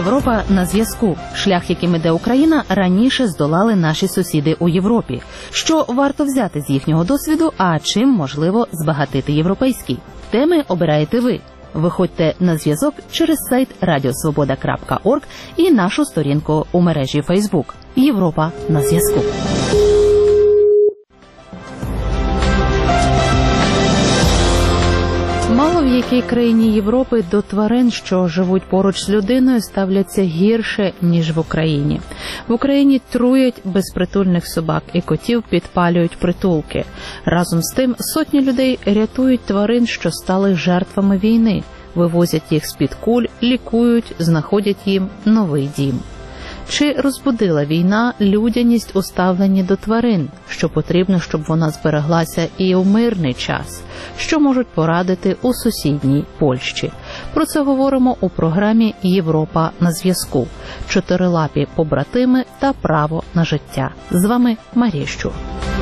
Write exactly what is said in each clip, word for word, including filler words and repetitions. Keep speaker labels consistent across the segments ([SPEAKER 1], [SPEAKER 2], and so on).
[SPEAKER 1] Європа на зв'язку. Шлях, яким іде Україна, раніше здолали наші сусіди у Європі. Що варто взяти з їхнього досвіду, а чим можливо збагатити європейський? Теми обираєте ви. Виходьте на зв'язок через сайт радіосвобода крапка орг і нашу сторінку у мережі Фейсбук. Європа на зв'язку. Мало в якій країні Європи до тварин, що живуть поруч з людиною, ставляться гірше, ніж в Україні. В Україні труять безпритульних собак і котів, підпалюють притулки. Разом з тим сотні людей рятують тварин, що стали жертвами війни, вивозять їх з-під куль, лікують, знаходять їм новий дім. Чи розбудила війна людяність у ставленні до тварин? Що потрібно, щоб вона збереглася і у мирний час? Що можуть порадити у сусідній Польщі? Про це говоримо у програмі «Європа на зв'язку». Чотирилапі побратими та право на життя. З вами Марія Щур.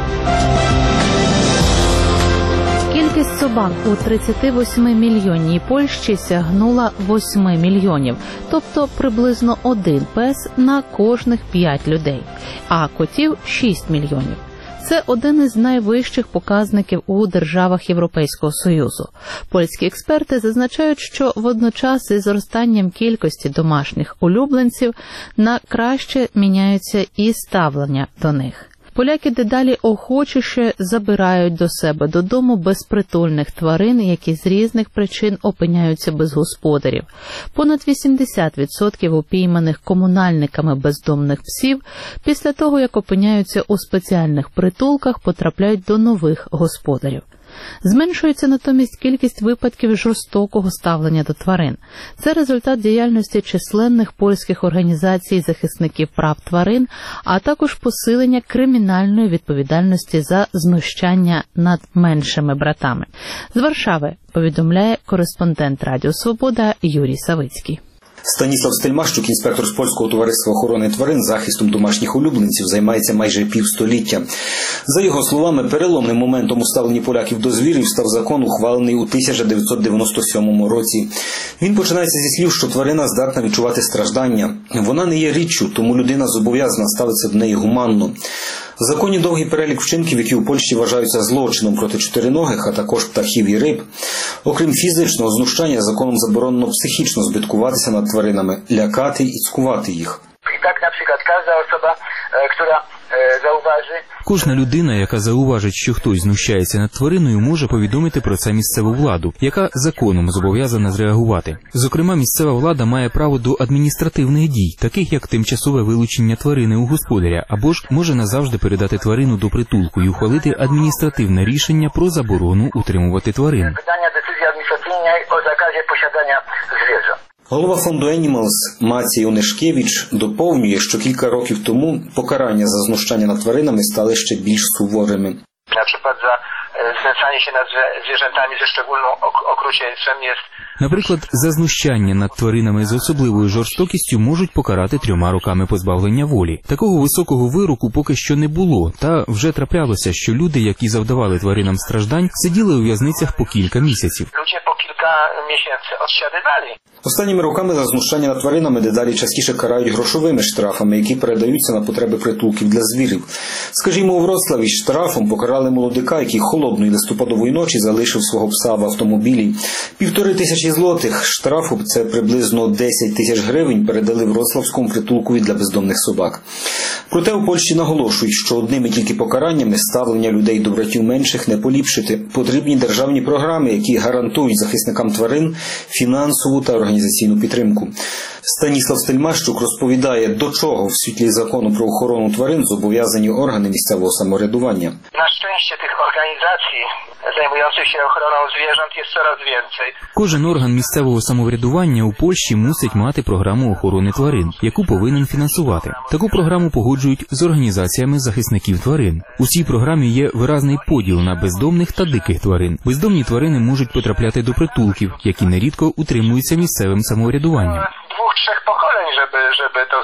[SPEAKER 1] Кількість собак у тридцятивосьмимільйонній Польщі сягнула восьми мільйонів, тобто приблизно один пес на кожних п'ять людей, а котів – шість мільйонів. Це один із найвищих показників у державах Європейського Союзу. Польські експерти зазначають, що водночас із зростанням кількості домашніх улюбленців на краще міняються і ставлення до них. Поляки дедалі охочіше забирають до себе додому безпритульних тварин, які з різних причин опиняються без господарів. Понад вісімдесят відсотків упійманих комунальниками бездомних псів після того, як опиняються у спеціальних притулках, потрапляють до нових господарів. Зменшується натомість кількість випадків жорстокого ставлення до тварин. Це результат діяльності численних польських організацій захисників прав тварин, а також посилення кримінальної відповідальності за знущання над меншими братами. З Варшави повідомляє кореспондент Радіо Свобода Юрій Савицький.
[SPEAKER 2] Станіслав Стельмащук, інспектор з Польського товариства охорони тварин, захистом домашніх улюбленців, займається майже півстоліття. За його словами, переломним моментом у ставленні поляків до звірів став закон, ухвалений у тисяча дев'ятсот дев'яносто сьомому році. Він починається зі слів, що тварина здатна відчувати страждання. Вона не є річчю, тому людина зобов'язана ставитися до неї гуманно. В законі довгий перелік вчинків, які у Польщі вважаються злочином проти чотириногих, а також птахів і риб. Окрім фізичного знущання, законом заборонено психічно збиткуватися над тваринами, лякати і цькувати їх.
[SPEAKER 3] Так, наприклад, кожна особа, яка зауважить...
[SPEAKER 4] Кожна людина, яка зауважить, що хтось знущається над твариною, може повідомити про це місцеву владу, яка законом зобов'язана зреагувати. Зокрема, місцева влада має право до адміністративних дій, таких як тимчасове вилучення тварини у господаря, або ж може назавжди передати тварину до притулку і ухвалити адміністративне рішення про заборону утримувати тварин.
[SPEAKER 3] Видання децизії адміністративної о заказі посідання звіря.
[SPEAKER 2] Голова фонду Animals Мацій Онешкевич доповнює, що кілька років тому покарання за знущання над тваринами стали ще більш суворими.
[SPEAKER 3] Наприклад, за знущання над звірятами зі szczególnym okrucieństwem jest...
[SPEAKER 4] Наприклад, за знущання над тваринами з особливою жорстокістю можуть покарати трьома роками позбавлення волі. Такого високого вироку поки що не було, та вже траплялося, що люди, які завдавали тваринам страждань, сиділи у в'язницях по кілька місяців.
[SPEAKER 3] Люди по кілька місяців відсидівали.
[SPEAKER 2] Останніми роками за знущання над тваринами дедалі частіше карають грошовими штрафами, які передаються на потреби притулків для звірів. Скажімо, у Вроцлаві штрафом покарали молодика, який холодної листопадової ночі залишив свого пса в автомобілі. Півтори тисячі злотих штрафу, це приблизно десять тисяч гривень, передали Вроцлавському притулкові для бездомних собак. Проте у Польщі наголошують, що одними тільки покараннями ставлення людей до братів менших не поліпшити. Потрібні державні програми, які гарантують захисникам тварин фінансову та організаційну підтримку. Станіслав Стельмащук розповідає, до чого в світлі закону про охорону тварин зобов'язані органи місцевого самоврядування.
[SPEAKER 3] На щастя, тих організацій, займаючих się охороною zwierząt, є coraz więcej.
[SPEAKER 4] Кожен орган місцевого самоврядування у Польщі мусить мати програму охорони тварин, яку повинен фінансувати. Таку програму погоджують з організаціями захисників тварин. У цій програмі є виразний поділ на бездомних та диких тварин. Бездомні тварини можуть потрапляти до притулків, які нерідко утримуються місцевим самоврядуванням.
[SPEAKER 3] Двох-трьох поколінь, щоб, щоб то змінити.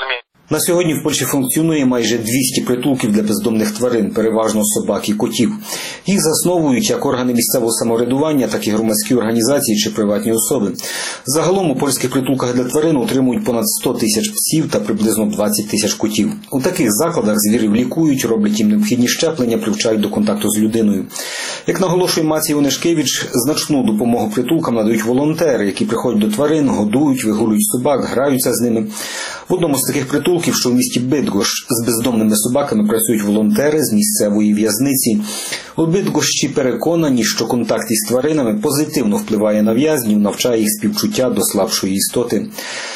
[SPEAKER 2] На сьогодні в Польщі функціонує майже двісті притулків для бездомних тварин, переважно собак і котів. Їх засновують як органи місцевого самоврядування, так і громадські організації чи приватні особи. Загалом у польських притулках для тварин утримують понад сто тисяч псів та приблизно двадцять тисяч котів. У таких закладах звірів лікують, роблять їм необхідні щеплення, привчають до контакту з людиною. Як наголошує Мацій Онешкевич, значну допомогу притулкам надають волонтери, які приходять до тварин, годують, вигулюють собак, граються з ними. В одному з таких притулків, що в місті Бидгош, з бездомними собаками працюють волонтери з місцевої в'язниці. У Бидгощі переконані, що контакт із тваринами позитивно впливає на в'язнів, навчає їх співчуття до слабшої істоти.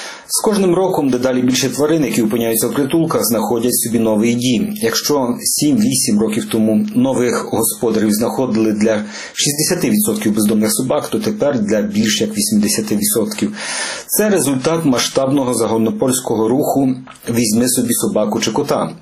[SPEAKER 2] З кожним роком дедалі більше тварин, які опиняються в притулках, знаходять собі новий дім. Якщо сім-вісім років тому нових господарів знаходили для шістдесят відсотків бездомних собак, то тепер для більш як вісімдесят відсотків. Це результат масштабного загальнопольського руху «Візьми собі собаку чи кота».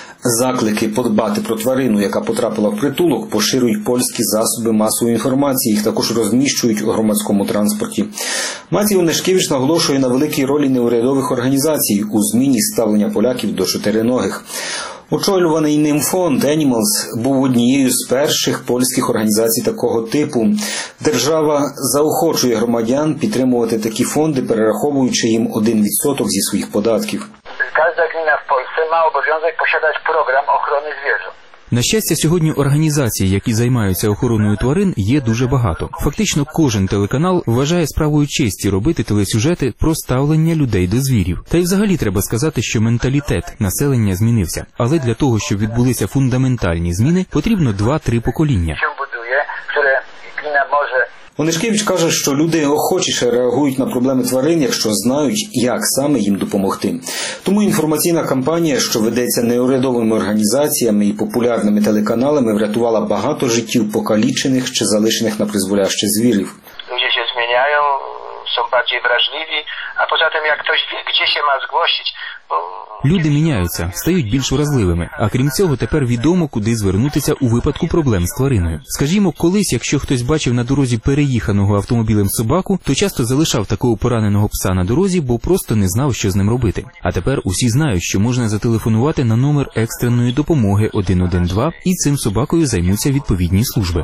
[SPEAKER 2] Заклики подбати про тварину, яка потрапила в притулок, поширюють польські засоби масової інформації, їх також розміщують у громадському транспорті. Мацій Онешкевич наголошує на великій ролі неурядових організацій у зміні ставлення поляків до чотириногих. Очолюваний ним фонд Animals був однією з перших польських організацій такого типу. Держава заохочує громадян підтримувати такі фонди, перераховуючи їм один відсоток зі своїх податків.
[SPEAKER 3] Każda gmina w Polsce ma obowiązek posiadać program ochrony zwierząt.
[SPEAKER 4] На щастя, сьогодні організацій, які займаються охороною тварин, є дуже багато. Фактично, кожен телеканал вважає справою честі робити телесюжети про ставлення людей до звірів. Та й взагалі треба сказати, що менталітет населення змінився. Але для того, щоб відбулися фундаментальні зміни, потрібно два-три покоління.
[SPEAKER 3] Się buduje, które gmina może.
[SPEAKER 2] Онешкевич каже, що люди охочіше реагують на проблеми тварин, якщо знають, як саме їм допомогти. Тому інформаційна кампанія, що ведеться неурядовими організаціями і популярними телеканалами, врятувала багато життів покалічених чи залишених на призволяще звірів.
[SPEAKER 3] Ludzie się zmieniają, są bardziej wrażliwi, a poza tym jak ktoś wie, gdzie się ma zgłosić, bo...
[SPEAKER 4] Люди міняються, стають більш вразливими, а крім цього тепер відомо, куди звернутися у випадку проблем з твариною. Скажімо, колись, якщо хтось бачив на дорозі переїханого автомобілем собаку, то часто залишав такого пораненого пса на дорозі, бо просто не знав, що з ним робити. А тепер усі знають, що можна зателефонувати на номер екстреної допомоги один один два, і цим собакою займуться відповідні служби.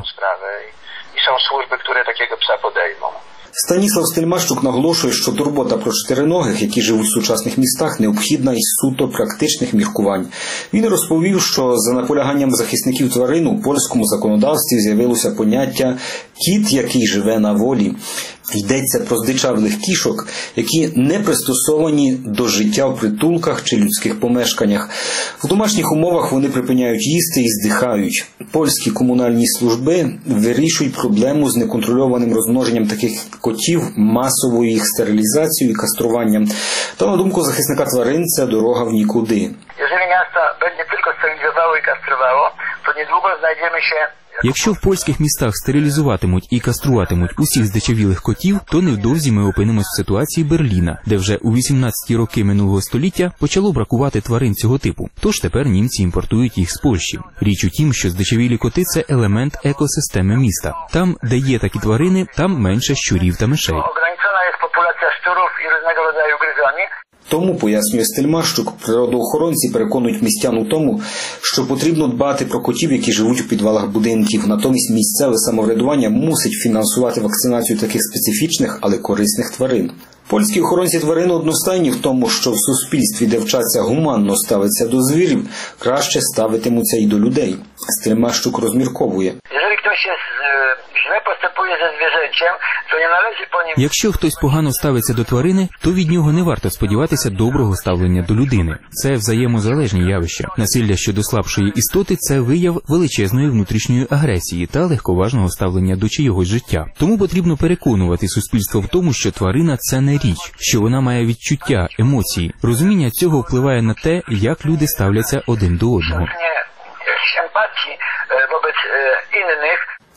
[SPEAKER 3] I są służby, które takiego psa podejmą.
[SPEAKER 2] Станіслав Стельмащук наголошує, що турбота про чотириногих, які живуть в сучасних містах, необхідна із суто практичних міркувань. Він розповів, що за наполяганням захисників тварин у польському законодавстві з'явилося поняття «кіт, який живе на волі». Йдеться про здичавлих кішок, які не пристосовані до життя в притулках чи людських помешканнях. В домашніх умовах вони припиняють їсти і здихають. Польські комунальні служби вирішують проблему з неконтрольованим розмноженням таких котів, масовою їх стерилізацією і каструванням. Та, на думку захисника тварин, це дорога в нікуди.
[SPEAKER 3] Якщо miasto będzie tylko sterylizowało i kastrowało, to niedługo znajdziemy się.
[SPEAKER 4] Якщо в польських містах стерилізуватимуть і каструватимуть усіх здичавілих котів, то невдовзі ми опинимось в ситуації Берліна, де вже у вісімнадцяті роки минулого століття почало бракувати тварин цього типу. Тож тепер німці імпортують їх з Польщі. Річ у тім, що здичавілі коти – це елемент екосистеми міста. Там, де є такі тварини, там менше щурів та мишей.
[SPEAKER 3] Ograniczona jest populacja szczurów i różnego rodzaju gryzoni.
[SPEAKER 2] Тому, пояснює Стельмащук, природоохоронці переконують містян у тому, що потрібно дбати про котів, які живуть у підвалах будинків. Натомість місцеве самоврядування мусить фінансувати вакцинацію таких специфічних, але корисних тварин. Польські охоронці тварин одностайні в тому, що в суспільстві, де вчаться гуманно ставитися до звірів, краще ставитимуться і до людей. Стельмащук розмірковує.
[SPEAKER 3] Jeżeli ktoś jest źle postępuje ze zwierzęciem, to nie należy po nim...
[SPEAKER 4] Якщо хтось погано ставиться до тварини, то від нього не варто сподіватися доброго ставлення до людини. Це взаємозалежні явища. Насилля щодо слабшої істоти – це вияв величезної внутрішньої агресії та легковажного ставлення до чийогось життя. Тому потрібно переконувати суспільство в тому, що тварина – це не річ, що вона має відчуття, емоції. Розуміння цього впливає на те, як люди ставляться один до одного.
[SPEAKER 3] Empatii wobec innych.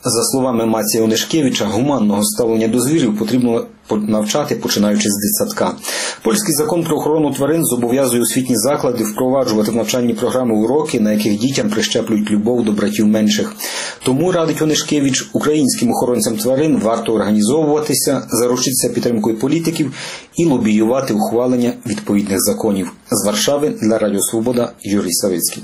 [SPEAKER 2] За словами Мація Онешкевича, гуманного ставлення до звірів потрібно навчати, починаючи з дитсадка. Польський закон про охорону тварин зобов'язує освітні заклади впроваджувати в навчальні програми уроки, на яких дітям прищеплюють любов до братів менших. Тому, радить Онешкевич, українським охоронцям тварин варто організовуватися, заручитися підтримкою політиків і лобіювати ухвалення відповідних законів. З Варшави для Радіо Свобода Юрій Савицький.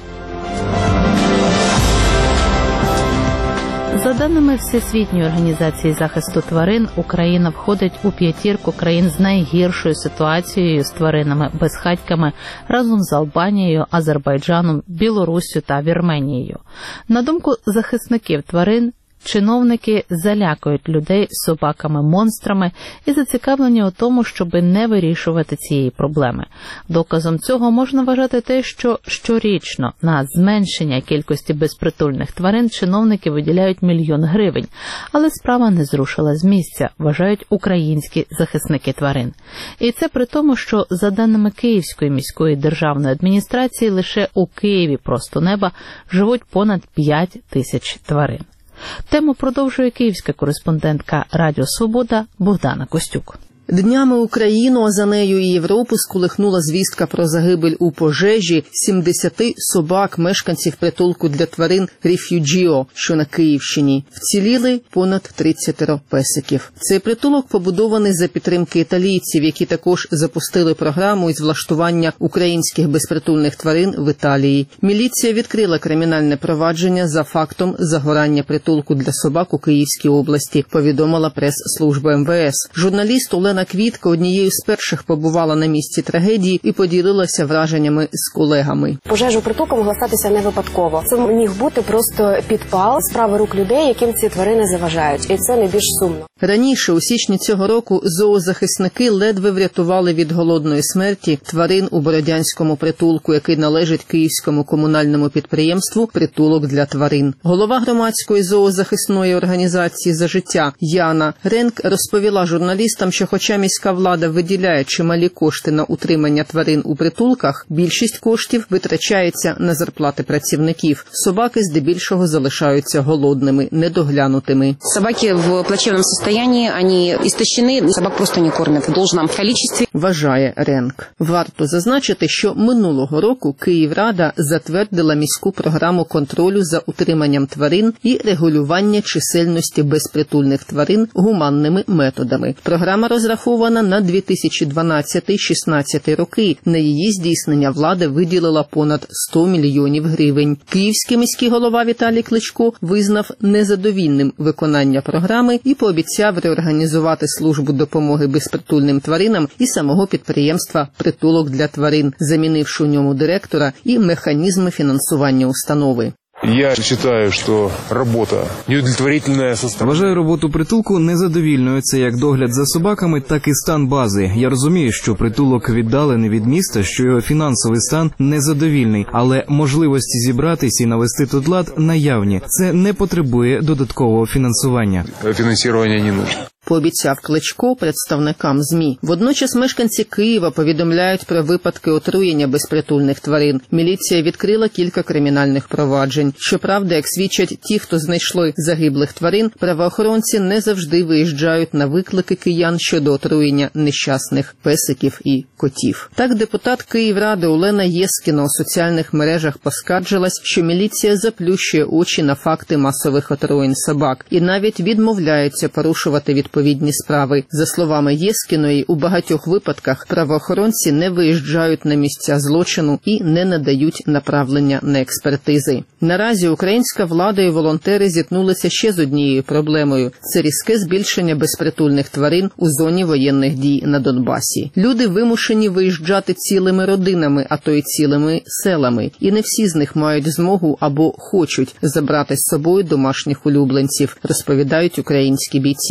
[SPEAKER 1] За даними Всесвітньої організації захисту тварин, Україна входить у п'ятірку країн з найгіршою ситуацією з тваринами-безхатьками разом з Албанією, Азербайджаном, Білоруссю та Вірменією. На думку захисників тварин, чиновники залякують людей собаками-монстрами і зацікавлені у тому, щоб не вирішувати цієї проблеми. Доказом цього можна вважати те, що щорічно на зменшення кількості безпритульних тварин чиновники виділяють мільйон гривень. Але справа не зрушила з місця, вважають українські захисники тварин. І це при тому, що за даними Київської міської державної адміністрації лише у Києві просто неба живуть понад п'ять тисяч тварин. Тему продовжує київська кореспондентка Радіо Свобода Богдана Костюк.
[SPEAKER 5] Днями Україну, а за нею і Європу сколихнула звістка про загибель у пожежі сімдесят собак, мешканців притулку для тварин «Реф'юджіо», що на Київщині. Вціліли понад тридцять песиків. Цей притулок побудований за підтримки італійців, які також запустили програму із влаштування українських безпритульних тварин в Італії. Міліція відкрила кримінальне провадження за фактом загорання притулку для собак у Київській області, повідомила прес-служба ем ве ес. Журналіст Олена Квітка однією з перших побувала на місці трагедії і поділилася враженнями з колегами.
[SPEAKER 6] Пожежа у притулку могла статися не випадково. Це міг бути просто підпал справи рук людей, яким ці тварини заважають. І це найбільш сумно.
[SPEAKER 5] Раніше, у січні цього року, зоозахисники ледве врятували від голодної смерті тварин у бородянському притулку, який належить київському комунальному підприємству «Притулок для тварин». Голова громадської зоозахисної організації «За життя» Яна Ренк розповіла журналістам, що хоча міська влада виділяє чималі кошти на утримання тварин у притулках, більшість коштів витрачається на зарплати працівників. Собаки здебільшого залишаються голодними, недоглянутими.
[SPEAKER 7] Собаки в плачевному стані, вони істощені, собак просто не кормять в должному кількості.
[SPEAKER 5] Вважає Ренк. Варто зазначити, що минулого року Київрада затвердила міську програму контролю за утриманням тварин і регулювання чисельності безпритульних тварин гуманними методами. Програма розрахована на дві тисячі дванадцятий - шістнадцятий роки. На її здійснення влада виділила понад сто мільйонів гривень. Київський міський голова Віталій Кличко визнав незадовільним виконання програми і пообіцяв реорганізувати службу допомоги безпритульним тваринам і самого підприємства «Притулок для тварин», замінивши у ньому директора і механізми фінансування установи.
[SPEAKER 8] Я вважаю, що робота неудовлетворительна.
[SPEAKER 4] Вважаю роботу притулку незадовільною. Це як догляд за собаками, так і стан бази. Я розумію, що притулок віддалений від міста, що його фінансовий стан незадовільний, але можливості зібратись і навести тут лад наявні. Це не потребує додаткового фінансування.
[SPEAKER 8] Фінансування не потрібно.
[SPEAKER 5] Пообіцяв Кличко представникам ЗМІ. Водночас мешканці Києва повідомляють про випадки отруєння безпритульних тварин. Міліція відкрила кілька кримінальних проваджень. Щоправда, як свідчать ті, хто знайшли загиблих тварин, правоохоронці не завжди виїжджають на виклики киян щодо отруєння нещасних песиків і котів. Так, депутат Київради Олена Єскіна у соціальних мережах поскаржилась, що міліція заплющує очі на факти масових отруєнь собак і навіть відмовляється порушувати відповідальність відповідні справи. За словами Єскіної, у багатьох випадках правоохоронці не виїжджають на місця злочину і не надають направлення на експертизи. Наразі українська влада і волонтери зіткнулися ще з однією проблемою – це різке збільшення безпритульних тварин у зоні воєнних дій на Донбасі. Люди вимушені виїжджати цілими родинами, а то й цілими селами. І не всі з них мають змогу або хочуть забрати з собою домашніх улюбленців, розповідають українські бійці.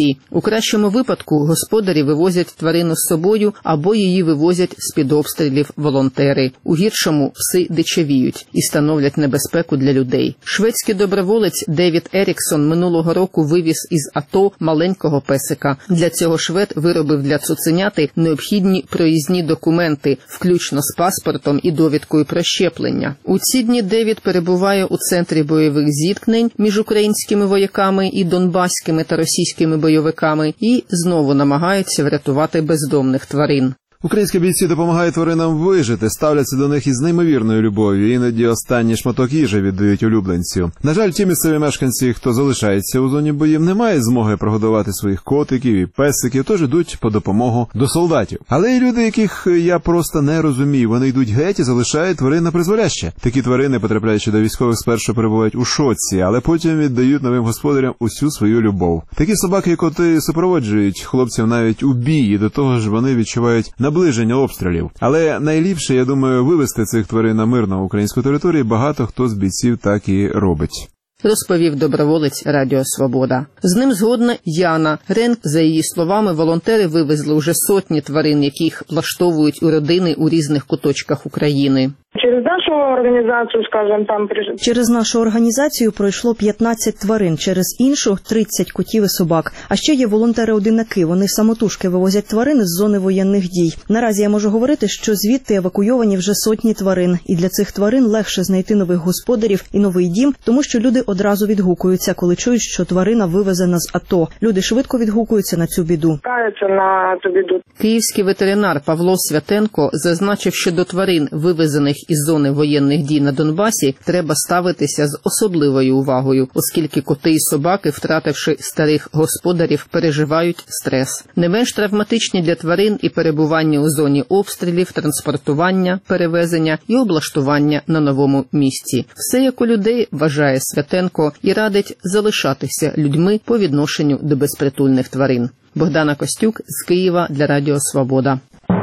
[SPEAKER 5] кращому випадку господарі вивозять тварину з собою або її вивозять з-під обстрілів волонтери. У гіршому пси дичавіють і становлять небезпеку для людей. Шведський доброволець Девід Еріксон минулого року вивіз із АТО маленького песика. Для цього швед виробив для цуценяти необхідні проїзні документи, включно з паспортом і довідкою про щеплення. У ці дні Девід перебуває у центрі бойових зіткнень між українськими вояками і донбаськими та російськими бойовиками і знову намагається врятувати бездомних тварин.
[SPEAKER 9] Українські бійці допомагають тваринам вижити, ставляться до них із неймовірною любов'ю, іноді останній шматок їжі віддають улюбленцю. На жаль, ті місцеві мешканці, хто залишається у зоні боїв, не мають змоги прогодувати своїх котиків і песиків, тож ідуть по допомогу до солдатів. Але є люди, яких я просто не розумію, вони йдуть геть і залишають тварин на призволяще. Такі тварини, потрапляючи до військових, спершу перебувають у шоці, але потім віддають новим господарям усю свою любов. Такі собаки і коти супроводжують хлопців навіть у бій, і до того ж вони відчувають наближення обстрілів. Але найліпше, я думаю, вивезти цих тварин на мирну українську територію багато хто з бійців так і робить.
[SPEAKER 5] Розповів доброволець Радіо Свобода. З ним згодна Яна Ренк. За її словами, волонтери вивезли вже сотні тварин, яких влаштовують у родини у різних куточках України.
[SPEAKER 10] Через нашу організацію, скажімо, там прийшло.
[SPEAKER 11] Через нашу організацію пройшло п'ятнадцять тварин, через іншу тридцять котів і собак. А ще є волонтери-одинаки. Вони самотужки вивозять тварини з зони воєнних дій. Наразі я можу говорити, що звідти евакуйовані вже сотні тварин. І для цих тварин легше знайти нових господарів і новий дім, тому що люди одразу відгукуються, коли чують, що тварина вивезена з АТО. Люди швидко відгукуються на цю біду.
[SPEAKER 10] Каються на цю біду.
[SPEAKER 5] Київський ветеринар Павло Святенко зазначив, що до тварин, вивезених із зони воєнних дій на Донбасі, треба ставитися з особливою увагою, оскільки коти і собаки, втративши старих господарів, переживають стрес. Не менш травматичні для тварин і перебування у зоні обстрілів, транспортування, перевезення і облаштування на новому місці. Все як у людей, вважає Святенко, і радить залишатися людьми по відношенню до безпритульних тварин. Богдана Костюк з Києва для Радіо Свобода.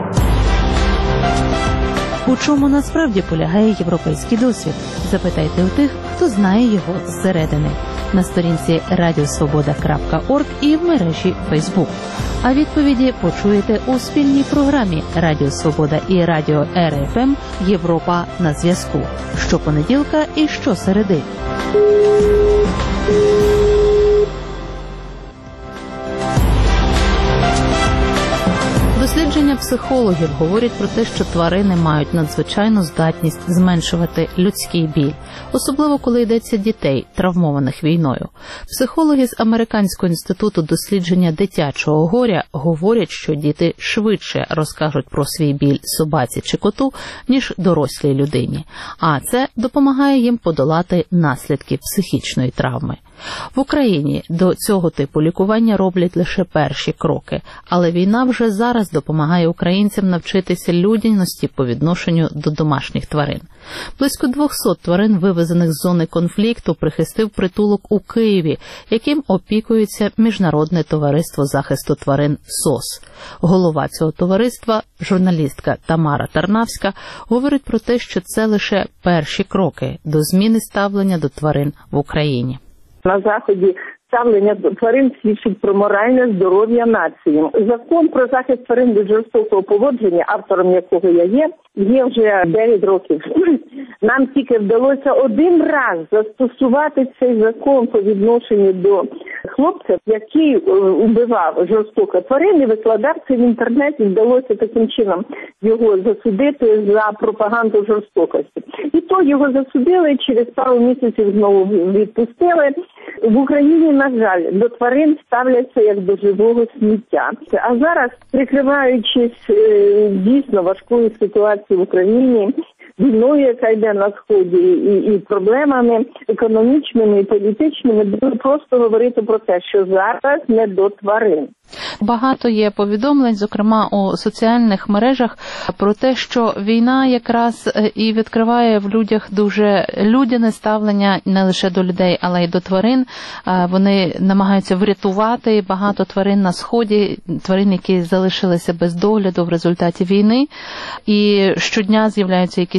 [SPEAKER 1] У чому насправді полягає європейський досвід? Запитайте у тих, хто знає його зсередини. На сторінці радіосвобода крапка орг і в мережі Фейсбук. А відповіді почуєте у спільній програмі Радіо Свобода і Радіо Ер Еф Ем «Європа на зв'язку» щопонеділка і щосереди. Дослідження психологів говорять про те, що тварини мають надзвичайну здатність зменшувати людський біль, особливо коли йдеться дітей, травмованих війною. Психологи з Американського інституту дослідження дитячого горя говорять, що діти швидше розкажуть про свій біль собаці чи коту, ніж дорослій людині, а це допомагає їм подолати наслідки психічної травми. В Україні до цього типу лікування роблять лише перші кроки, але війна вже зараз допомагає українцям навчитися людяності по відношенню до домашніх тварин. Близько двохсот тварин, вивезених з зони конфлікту, прихистив притулок у Києві, яким опікується Міжнародне товариство захисту тварин СОС. Голова цього товариства, журналістка Тамара Тарнавська, говорить про те, що це лише перші кроки до зміни ставлення до тварин в Україні.
[SPEAKER 10] На Заході ставлення до тварин свідчить про моральне здоров'я нації. Закон про захист тварин від жорстокого поводження, автором якого я є, є вже дев'ять років. Нам тільки вдалося один раз застосувати цей закон по відношенню до хлопця, який вбивав жорстоко тварин і викладав це в інтернеті. Вдалося таким чином його засудити за пропаганду жорстокості. І то його засудили, через пару місяців знову відпустили. В Україні, на жаль, до тварин ставляться як до живого сміття. А зараз, прикриваючись е, дійсно важкою ситуацією в Україні, війною, яка йде на Сході, і, і проблемами економічними і політичними, дуже просто говорити про те, що зараз не до тварин.
[SPEAKER 1] Багато є повідомлень, зокрема у соціальних мережах, про те, що війна якраз і відкриває в людях дуже людяне ставлення не лише до людей, але й до тварин. Вони намагаються врятувати багато тварин на Сході, тварин, які залишилися без догляду в результаті війни. І щодня з'являються якісь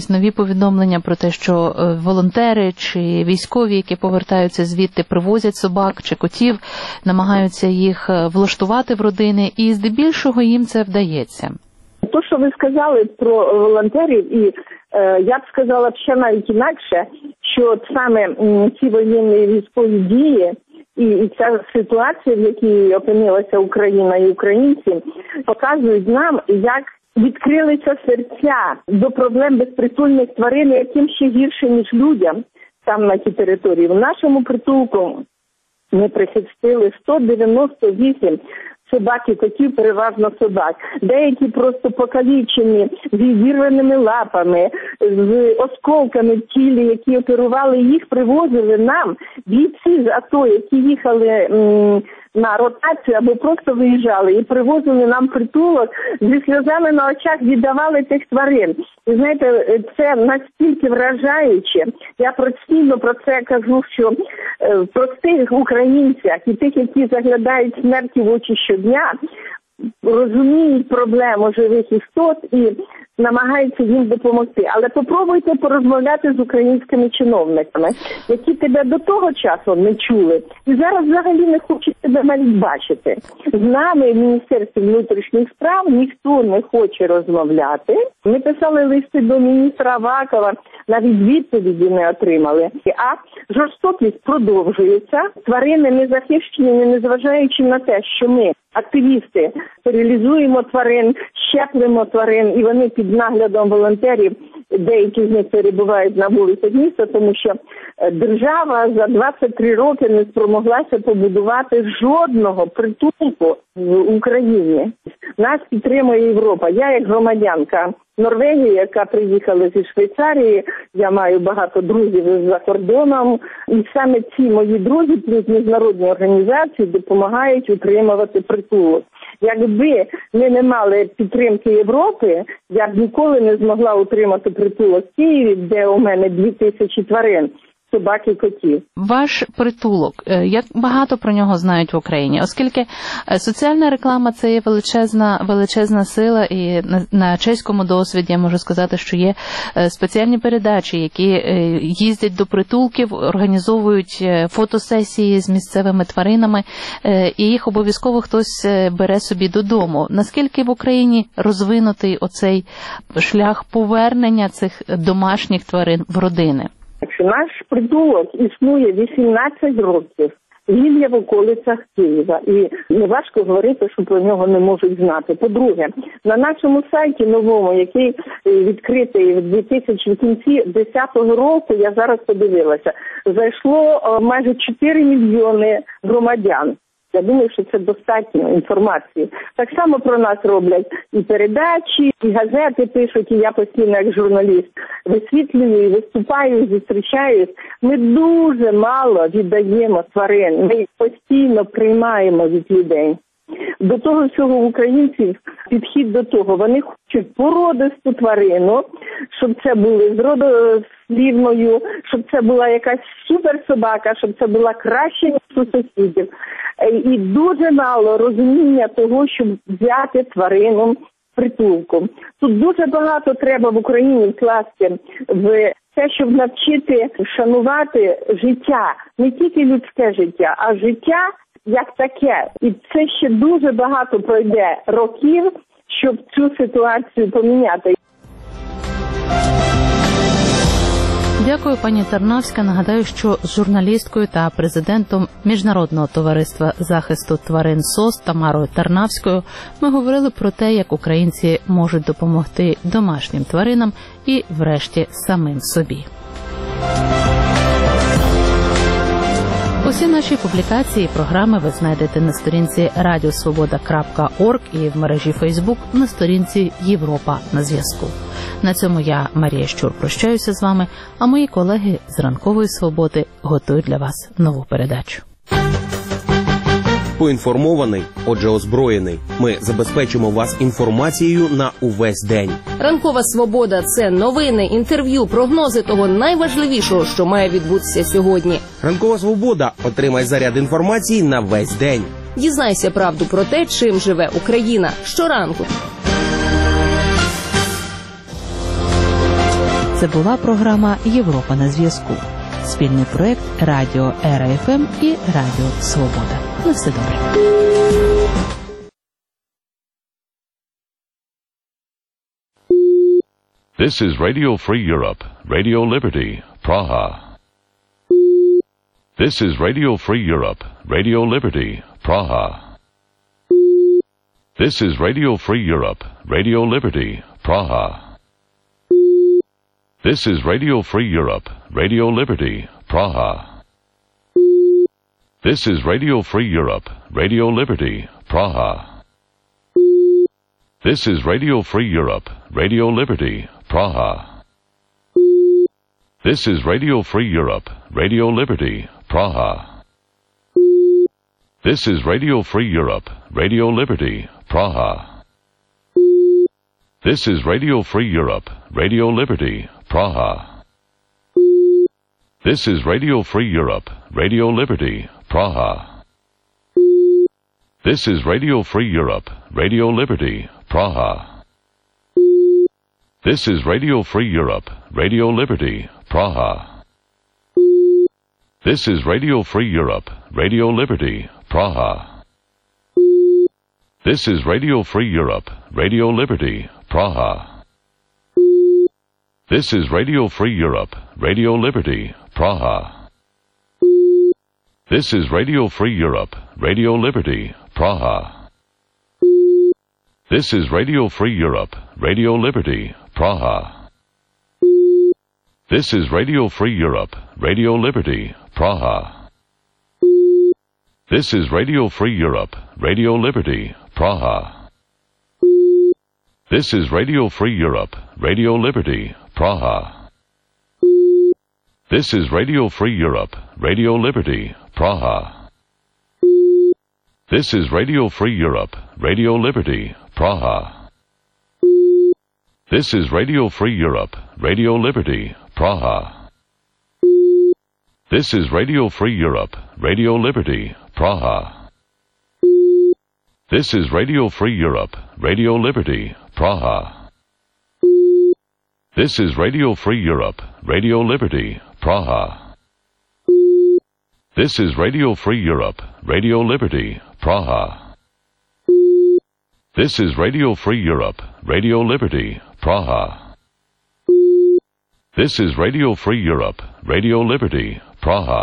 [SPEAKER 1] якісь нові повідомлення про те, що волонтери чи військові, які повертаються звідти, привозять собак чи котів, намагаються їх влаштувати в родини, і здебільшого їм це вдається?
[SPEAKER 10] То, що ви сказали про волонтерів, і е, я б сказала б ще навіть інакше, що саме м, ці воєнні військові дії і, і ця ситуація, в якій опинилася Україна і українці, показують нам, як відкрилися серця до проблем безпритульних тварин, яким ще гірше, ніж людям там на тій території. В нашому притулку ми прихистили сто дев'яносто вісім собак і котів, переважно собак. Деякі просто покалічені, з відірваними лапами, з осколками в тілі, які оперували, їх привозили нам бійці з АТО, які їхали м- на ротацію або просто виїжджали і привозили нам притулок, зі сльозами на очах віддавали тих тварин. І знаєте, це настільки вражаюче. Я постійно про це кажу, що в простих українцях і тих, які заглядають смерті в очі щодня, розуміють проблему живих істот і намагаються їм допомогти. Але попробуйте порозмовляти з українськими чиновниками, які тебе до того часу не чули і зараз взагалі не хочуть тебе навіть бачити. З нами в Міністерстві внутрішніх справ ніхто не хоче розмовляти. Ми писали листи до міністра Авакова, навіть відповіді не отримали. А жорстокість продовжується. Тварини не захищені, незважаючи на те, що ми, активісти, стерилізуємо тварин, щеплемо тварин, і вони під наглядом волонтерів, деякі з них перебувають на вулицях міста, тому що держава за двадцять три роки не спромоглася побудувати жодного притулку в Україні. Нас підтримує Європа. Я як громадянка Норвегії, яка приїхала зі Швейцарії, я маю багато друзів за кордоном, і саме ці мої друзі, плюс міжнародні організації, допомагають утримувати притулок. Якби ми не мали підтримки Європи, я б ніколи не змогла утримати притулок в Києві, де у мене дві тисячі тварин. Собак і котів.
[SPEAKER 1] Ваш притулок, як багато про нього знають в Україні, оскільки соціальна реклама – це є величезна, величезна сила, і на, на чеському досвіді я можу сказати, що є спеціальні передачі, які їздять до притулків, організовують фотосесії з місцевими тваринами, і їх обов'язково хтось бере собі додому. Наскільки в Україні розвинутий оцей шлях повернення цих домашніх тварин в родини?
[SPEAKER 10] Наш притулок існує вісімнадцять років. Він є в околицях Києва. І неважко говорити, що про нього не можуть знати. По-друге, на нашому сайті новому, який відкритий в дві тисячі в кінці десятого року, я зараз подивилася, зайшло майже чотири мільйони громадян. Я думаю, що це достатньо інформації. Так само про нас роблять і передачі, і газети пишуть, і я постійно як журналіст висвітлюю, і виступаю, і зустрічаюсь. Ми дуже мало віддаємо тварин, ми їх постійно приймаємо від людей. До того всього в українців підхід до того. Вони хочуть породисту тварину, щоб це були з родослівною, щоб це була якась суперсобака, щоб це була краще, ніж у сусідів. І дуже мало розуміння того, щоб взяти тварину притулку. Тут дуже багато треба в Україні вкласти в те, щоб навчити шанувати життя, не тільки людське життя, а життя як таке. І це ще дуже багато пройде років, щоб цю ситуацію поміняти.
[SPEAKER 1] Дякую, пані Тарнавська. Нагадаю, що з журналісткою та президентом Міжнародного товариства захисту тварин СОС Тамарою Тарнавською ми говорили про те, як українці можуть допомогти домашнім тваринам і, врешті, самим собі. Усі наші публікації і програми ви знайдете на сторінці радіосвобода крапка орг і в мережі Фейсбук на сторінці Європа на зв'язку. На цьому я, Марія Щур, прощаюся з вами, а мої колеги з Ранкової Свободи готують для вас нову передачу.
[SPEAKER 12] Поінформований, отже озброєний. Ми забезпечимо вас інформацією на увесь день.
[SPEAKER 13] Ранкова Свобода – це новини, інтерв'ю, прогнози того найважливішого, що має відбутися сьогодні.
[SPEAKER 12] Ранкова Свобода – отримай заряд інформації на весь день.
[SPEAKER 13] Дізнайся правду про те, чим живе Україна щоранку.
[SPEAKER 1] Це була програма «Європа на зв'язку». Спільний проект Радіо Ера Еф Ем і Радіо Свобода. На все добре.
[SPEAKER 14] This is Radio Free Europe, Radio Liberty, Praha. This is Radio Free Europe, Radio Liberty, Praha. This is Radio Free Europe, Radio Liberty, Praha. This is Radio Free Europe, Radio Liberty, Praha. This is Radio Free Europe, Radio Liberty, Praha. This is Radio Free Europe, Radio Liberty, Praha. This is Radio Free Europe, Radio Liberty, Praha. This is Radio Free Europe, Radio Liberty, Praha. This is Radio Free Europe, Radio Liberty, Praha. This is Radio Free Europe, Radio Liberty, Praha. This is Radio Free Europe, Radio Liberty, Praha. This is Radio Free Europe, Radio Liberty, Praha. This is Radio Free Europe, Radio Liberty, Praha. This is Radio Free Europe, Radio Liberty, Praha. This is Radio Free Europe, Radio Liberty, Praha. This is Radio Free Europe, Radio Liberty, Praha. This is Radio Free Europe, Radio Liberty, Praha. This is Radio Free Europe, Radio Liberty, Praha. This is Radio Free Europe, Radio Liberty, Praha. This is Radio Free Europe, Radio Liberty, Praha. This is Radio Free Europe, Radio Liberty, Praha. This is Radio Free Europe, Radio Liberty, Praha. This is Radio Free Europe, Radio Liberty, Praha. This is Radio Free Europe, Radio Liberty, Praha. This is Radio Free Europe, Radio Liberty, Praha. This is Radio Free Europe, Radio Liberty, Praha. This is Radio Free Europe, Radio Liberty, Praha. This is Radio Free Europe, Radio Liberty, Praha. This is Radio Free Europe, Radio Liberty, Praha.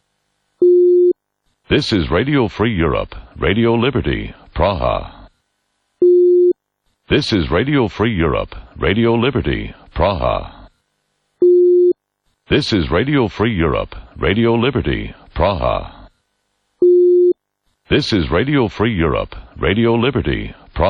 [SPEAKER 14] This is Radio Free Europe, Radio Liberty, Praha. This is Radio Free Europe, Radio Liberty, Praha. This is Radio Free Europe, Radio Liberty, Praha. This is Radio Free Europe, Radio Liberty,